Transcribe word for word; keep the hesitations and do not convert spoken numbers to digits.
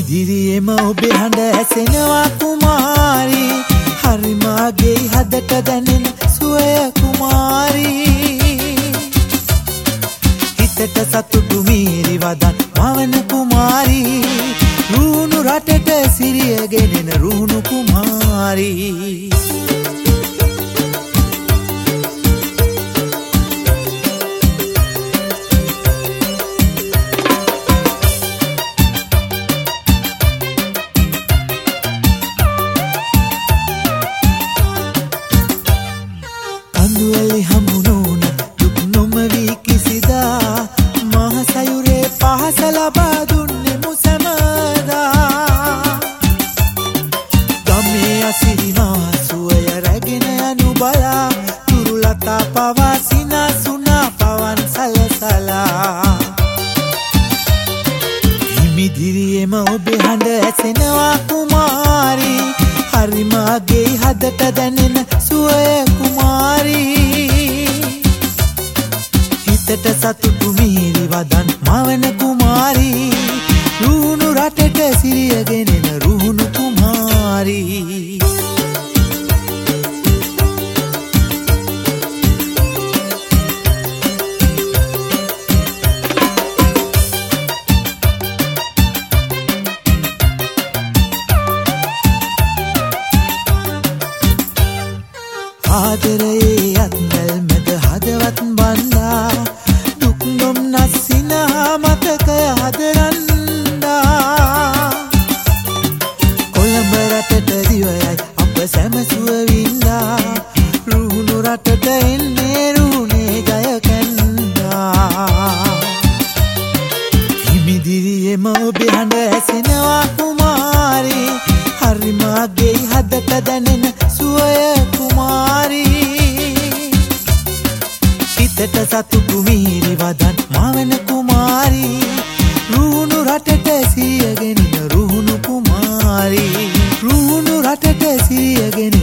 හිමිදිරියේම ඔබේ හඬ ඇසෙනවා කුමාරී හරි මාගේ හදට දැනෙන සුවය කුමාරී හිතට සතුටු මීරි වදන් මවන කුමාරී රුහුණු රටට සිරිය ගෙනෙන රුහුණු කුමාරී කඳුවැලි හමුනෝන දුක් නොමවී කිසිදා මහ සයුරේ පහස ලබා දුන්නේ මුසැමදා ගමේ අසිරිමා සුවය රැගෙන යනු බලා තුරුලතා පවා සිනාසුනා පවන් සලසලා හිමිදිරියේම ඔබේ හඬ ඇසෙනවා කුමාරී හරි මාගේ හදට දැනෙන සුවය කුමාරී හිතට සතුටු මීරි වදන් මවන කුමාරී රුහුණු රටට සිරිය ගෙනෙන රුහුණු කුමාරී ආදරයේ අත්මැල් මැද හදවත් බන්දා දුක් නොම්නස් සිනහා මතකය හදරන්දා කොළඹ රටට දිවයයි අප සැමසුව වින්දා රුහුණු රටට එන්නේ රුහුණේ ජය කැන්දා හිමිදිරියේම ඔබේ හඬ ඇසෙනවා කුමාරී හරි මාගේ හදට දැනෙන සුවය කුමාරී හිතට සතුටු මීරි වදන් මවන කුමාරී රුහුණු රටට සිරිය ගෙනෙන රුහුණු කුමාරී රුහුණු රටට සිරිය ගෙනෙන